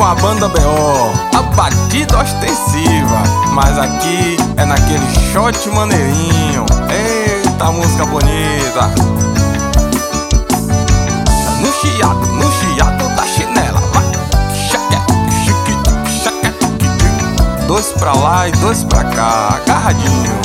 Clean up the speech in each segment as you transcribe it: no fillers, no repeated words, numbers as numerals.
com a banda B.O. A batida ostensiva, mas aqui é naquele shot maneirinho. Eita, música bonita. No chiado da chinela, vai. Dois pra lá e dois pra cá, agarradinho.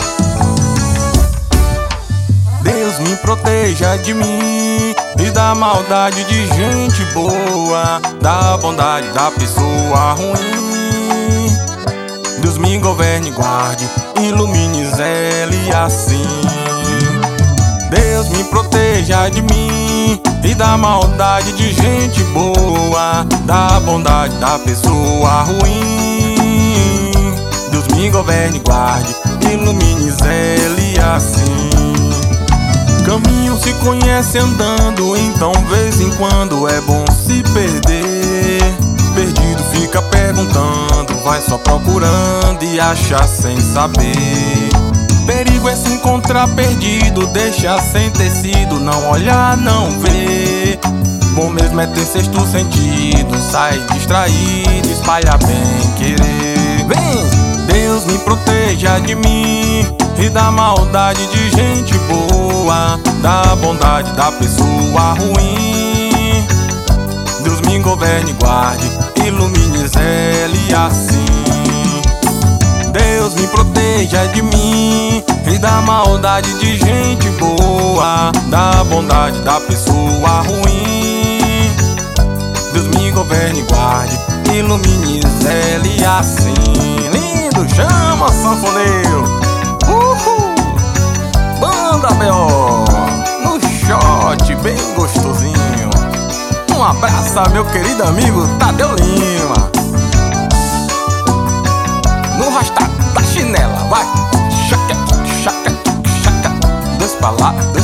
Deus me proteja de mim e da maldade de gente boa, da bondade da pessoa ruim. Deus me governe, guarde, ilumine, zele assim. Deus me proteja de mim e da maldade de gente boa, da bondade da pessoa ruim. Deus me governe, guarde, ilumine, zele assim. Caminho se conhece andando, então vez em quando é bom se perder. Perdido fica perguntando, vai só procurando e acha sem saber. Perigo é se encontrar perdido, deixa sem tecido, não olhar, não ver. Bom mesmo é ter sexto sentido, sai distraído, espalha bem querer. Vem! Deus me proteja de mim e da maldade de gente boa, da bondade da pessoa ruim. Deus me governe, guarde, ilumine, zele assim. Deus me proteja de mim e da maldade de gente boa, da bondade da pessoa ruim. Deus me governe, guarde, ilumine, zele assim. Lindo, chama sanfoneiro. Banda B.O. no shot bem gostosinho. Um abraço a meu querido amigo Tadeu Lima. No rastro da chinela, vai. Chaca, chaca, chaca. Dois pra lá, dois